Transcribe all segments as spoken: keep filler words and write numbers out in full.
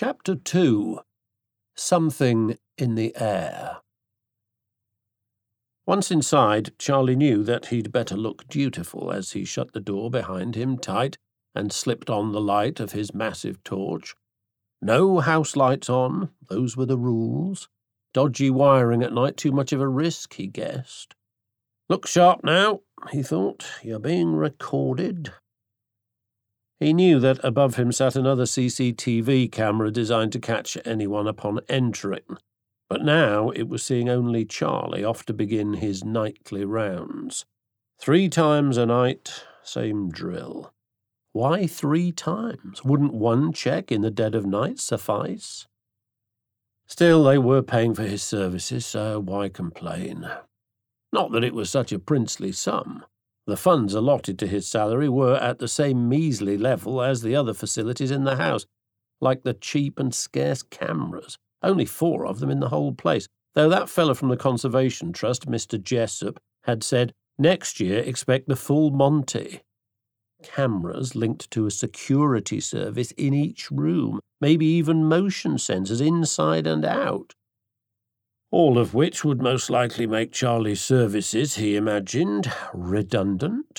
Chapter two. Something in the Air. Once inside, Charlie knew that he'd better look dutiful as he shut the door behind him tight and slipped on the light of his massive torch. No house lights on, those were the rules. Dodgy wiring at night, too much of a risk, he guessed. Look sharp now, he thought. You're being recorded. He knew that above him sat another C C T V camera designed to catch anyone upon entering, but now it was seeing only Charlie off to begin his nightly rounds. Three times a night, same drill. Why three times? Wouldn't one check in the dead of night suffice? Still, they were paying for his services, so why complain? Not that it was such a princely sum. The funds allotted to his salary were at the same measly level as the other facilities in the house, like the cheap and scarce cameras, only four of them in the whole place, though that fellow from the Conservation Trust, Mister Jessup, had said, next year expect the full Monty. Cameras linked to a security service in each room, maybe even motion sensors inside and out. All of which would most likely make Charlie's services, he imagined, redundant.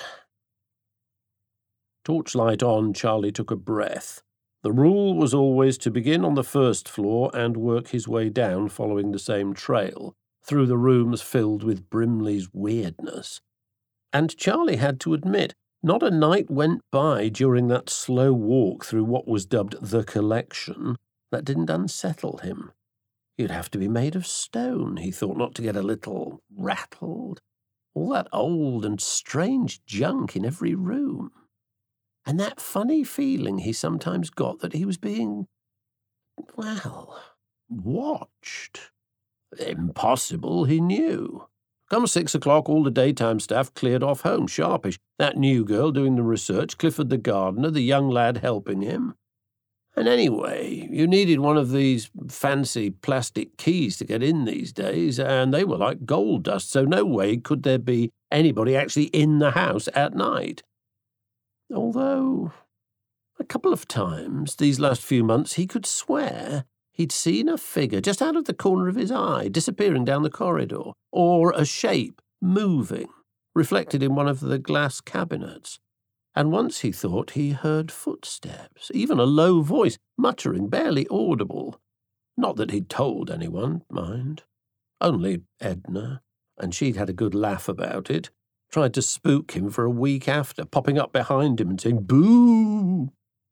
Torchlight on, Charlie took a breath. The rule was always to begin on the first floor and work his way down following the same trail, through the rooms filled with Brimley's weirdness. And Charlie had to admit, not a night went by during that slow walk through what was dubbed the collection that didn't unsettle him. You'd have to be made of stone, he thought, not to get a little rattled. All that old and strange junk in every room. And that funny feeling he sometimes got that he was being, well, watched. Impossible, he knew. Come six o'clock, all the daytime staff cleared off home, sharpish. That new girl doing the research, Clifford the gardener, the young lad helping him. And anyway, you needed one of these fancy plastic keys to get in these days, and they were like gold dust, so no way could there be anybody actually in the house at night. Although, a couple of times these last few months he could swear he'd seen a figure just out of the corner of his eye disappearing down the corridor, or a shape moving, reflected in one of the glass cabinets. And once he thought he heard footsteps, even a low voice, muttering, barely audible. Not that he'd told anyone, mind. Only Edna, and she'd had a good laugh about it. Tried to spook him for a week after, popping up behind him and saying, "Boo!"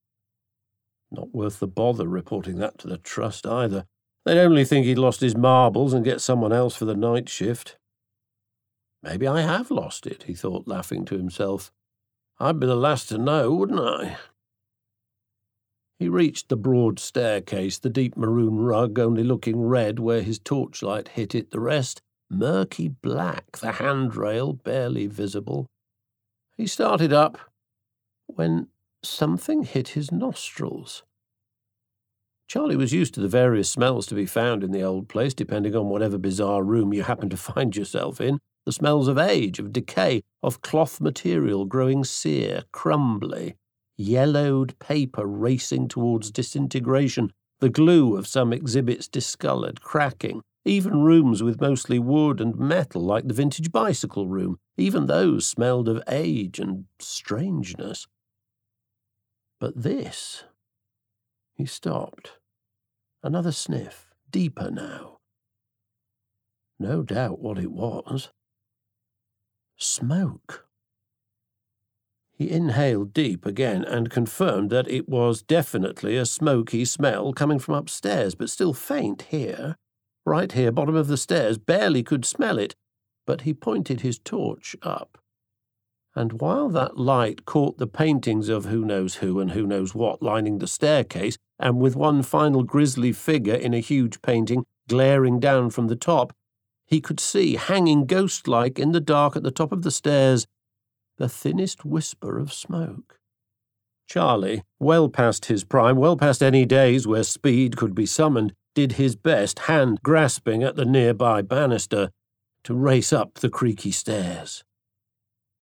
Not worth the bother reporting that to the trust either. They'd only think he'd lost his marbles and get someone else for the night shift. Maybe I have lost it, he thought, laughing to himself. I'd be the last to know, wouldn't I? He reached the broad staircase, the deep maroon rug only looking red where his torchlight hit it, the rest murky black, the handrail barely visible. He started up when something hit his nostrils. Charlie was used to the various smells to be found in the old place, depending on whatever bizarre room you happened to find yourself in. The smells of age, of decay, of cloth material growing sere, crumbly, yellowed paper racing towards disintegration, the glue of some exhibits discoloured, cracking, even rooms with mostly wood and metal like the vintage bicycle room, even those smelled of age and strangeness. But this... He stopped. Another sniff, deeper now. No doubt what it was. Smoke. He inhaled deep again and confirmed that it was definitely a smoky smell coming from upstairs, but still faint here. Right here, bottom of the stairs, barely could smell it, but he pointed his torch up. And while that light caught the paintings of who knows who and who knows what lining the staircase, and with one final grisly figure in a huge painting glaring down from the top, he could see, hanging ghost-like in the dark at the top of the stairs, the thinnest whisper of smoke. Charlie, well past his prime, well past any days where speed could be summoned, did his best, hand grasping at the nearby banister, to race up the creaky stairs.